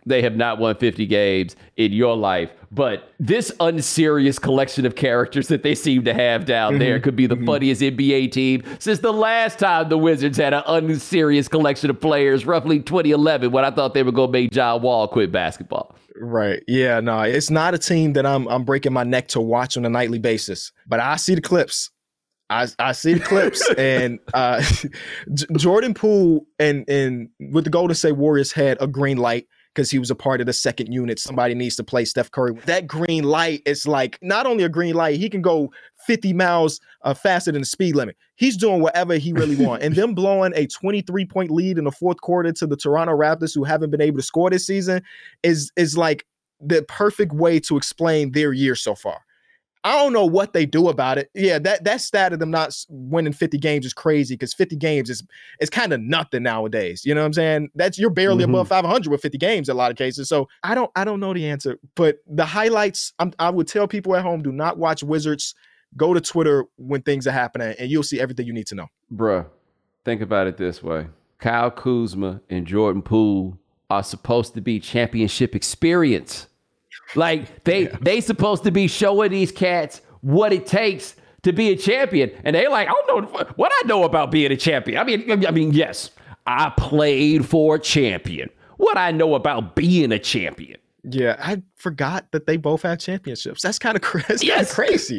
Speaker 4: they have not won fifty games in your life. But this unserious collection of characters that they seem to have down mm-hmm. there could be the mm-hmm. funniest N B A team since the last time the Wizards had an unserious collection of players, roughly twenty eleven, when I thought they were going to make John Wall quit basketball.
Speaker 5: Right. Yeah, no, it's not a team that I'm I'm breaking my neck to watch on a nightly basis. But I see the clips. I, I see the clips. and uh, Jordan Poole and, and with the Golden State Warriors had a green light because he was a part of the second unit. Somebody needs to play Steph Curry. That green light is like not only a green light, he can go fifty miles uh, faster than the speed limit. He's doing whatever he really wants. And them blowing a twenty-three point lead in the fourth quarter to the Toronto Raptors, who haven't been able to score this season, is, is like the perfect way to explain their year so far. I don't know what they do about it. Yeah, that that stat of them not winning fifty games is crazy because fifty games is is kind of nothing nowadays. You know what I'm saying? That's you're barely mm-hmm. above five hundred with fifty games in a lot of cases. So I don't I don't know the answer. But the highlights, I'm, I would tell people at home, do not watch Wizards. Go to Twitter when things are happening, and you'll see everything you need to know.
Speaker 4: Bruh, think about it this way: Kyle Kuzma and Jordan Poole are supposed to be championship experience. Like they yeah. they supposed to be showing these cats what it takes to be a champion, and they like, I don't know what I know about being a champion. I mean, I mean, yes, I played for a champion. What I know about being a champion.
Speaker 5: Yeah, I forgot that they both had championships. That's kind of cra-
Speaker 4: yes.
Speaker 5: crazy.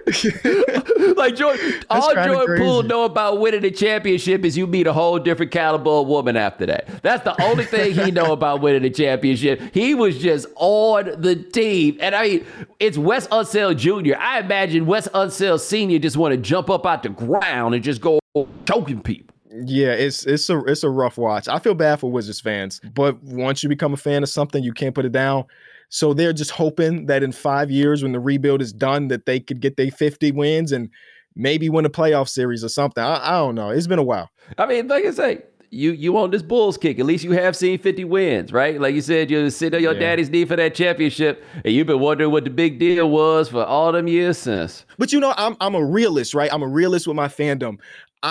Speaker 4: Like Jordan, all Jordan Poole know about winning a championship is you meet a whole different caliber of woman after that. That's the only thing he know about winning a championship. He was just on the team. And I mean, it's Wes Unseld Junior I imagine Wes Unseld Senior just want to jump up out the ground and just go choking people.
Speaker 5: Yeah, it's it's a it's a rough watch. I feel bad for Wizards fans, but once you become a fan of something, you can't put it down. So they're just hoping that in five years, when the rebuild is done, that they could get their fifty wins and maybe win a playoff series or something. I, I don't know. It's been a while.
Speaker 4: I mean, like I say, you you on this Bulls kick. At least you have seen fifty wins, right? Like you said, you're sitting on your yeah. daddy's knee for that championship, and you've been wondering what the big deal was for all them years since.
Speaker 5: But you know, I'm I'm a realist, right? I'm a realist with my fandom.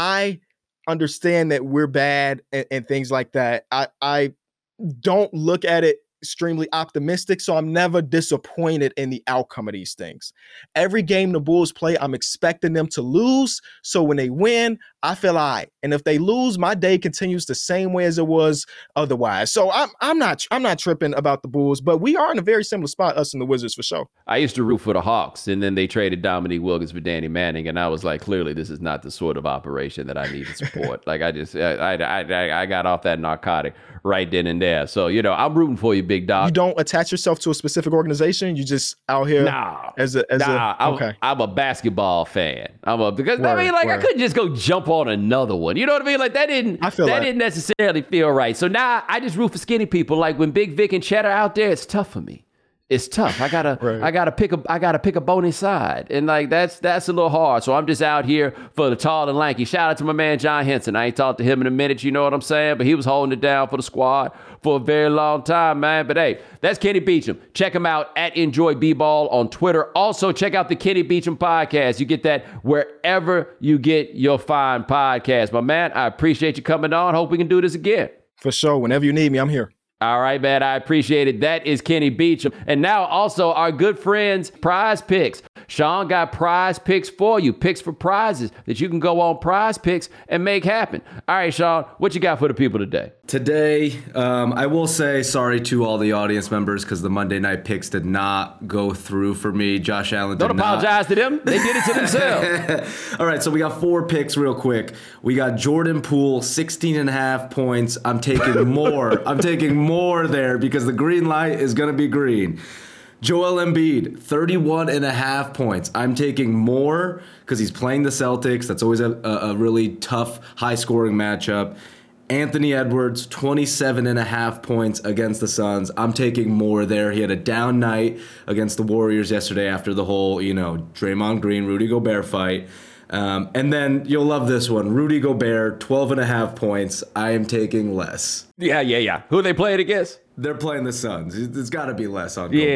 Speaker 5: I understand that we're bad and, and things like that. I I don't look at it extremely optimistic, so I'm never disappointed in the outcome of these things. Every game the Bulls play, I'm expecting them to lose, so when they win, I feel all right. And if they lose, my day continues the same way as it was otherwise. So I'm I'm not I'm not tripping about the Bulls, but we are in a very similar spot, us and the Wizards, for sure.
Speaker 4: I used to root for the Hawks, and then they traded Dominique Wilkins for Danny Manning, and I was like, clearly this is not the sort of operation that I need to support. Like I just I, I I I got off that narcotic right then and there. So, you know, I'm rooting for you, big dog.
Speaker 5: You don't attach yourself to a specific organization. You just out here
Speaker 4: nah,
Speaker 5: as a as
Speaker 4: nah,
Speaker 5: a okay.
Speaker 4: I'm, I'm a basketball fan. I'm a because
Speaker 5: word,
Speaker 4: I mean, like
Speaker 5: word.
Speaker 4: I couldn't just go jump on another one. You know what I mean? Like that didn't I feel that like. didn't necessarily feel right. So now I just root for skinny people. Like when Big Vic and Cheddar out there, it's tough for me. It's tough. I gotta, right. I gotta pick a, I gotta pick a bony side, and like that's that's a little hard. So I'm just out here for the tall and lanky. Shout out to my man John Henson. I ain't talked to him in a minute. You know what I'm saying? But he was holding it down for the squad for a very long time, man. But hey, that's Kenny Beecham. Check him out at Enjoy B-Ball on Twitter. Also, check out the Kenny Beecham podcast. You get that wherever you get your fine podcast. My man, I appreciate you coming on. Hope we can do this again.
Speaker 5: For sure. Whenever you need me, I'm here.
Speaker 4: All right, man. I appreciate it. That is Kenny Beecham. And now also our good friends, Prize Picks. Sean got Prize Picks for you. Picks for prizes that you can go on Prize Picks and make happen. All right, Sean, what you got for the people today?
Speaker 8: Today, um, I will say sorry to all the audience members because the Monday night picks did not go through for me. Josh Allen did
Speaker 4: Don't apologize
Speaker 8: not.
Speaker 4: to them. They did it to themselves.
Speaker 8: All right, so we got four picks real quick. We got Jordan Poole, sixteen and a half points. I'm taking more. I'm taking more there because the green light is going to be green. Joel Embiid, thirty-one and a half points. I'm taking more because he's playing the Celtics. That's always a, a, a really tough, high-scoring matchup. Anthony Edwards, twenty-seven and a half points against the Suns. I'm taking more there. He had a down night against the Warriors yesterday after the whole, you know, Draymond Green, Rudy Gobert fight. Um, and then you'll love this one. Rudy Gobert, twelve and a half points. I am taking less.
Speaker 4: Yeah, yeah, yeah. Who are they playing against?
Speaker 8: They're playing the Suns. It's got to be less on
Speaker 4: yeah.
Speaker 8: Gobert.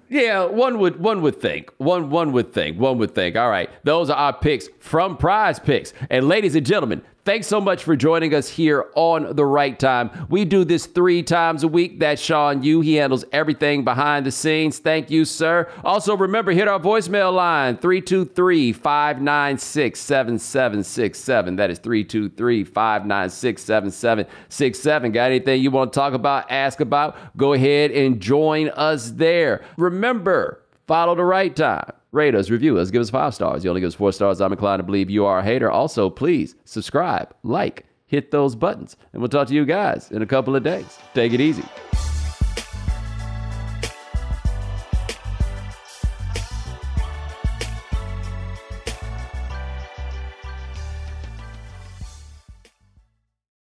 Speaker 4: Yeah, one would one would think. One one would think. One would think. All right. Those are our picks from Prize Picks. And ladies and gentlemen, thanks so much for joining us here on The Right Time. We do this three times a week. That's Sean Yu. He handles everything behind the scenes. Thank you, sir. Also, remember, hit our voicemail line, three two three, five nine six, seven seven six seven. That is three two three, five nine six, seven seven six seven. Got anything you want to talk about, ask about? Go ahead and join us there. Remember, follow The Right Time. Rate us, review us, give us five stars. You only give us four stars, I'm inclined to believe you are a hater. Also, please subscribe, like, hit those buttons, and we'll talk to you guys in a couple of days. Take it easy.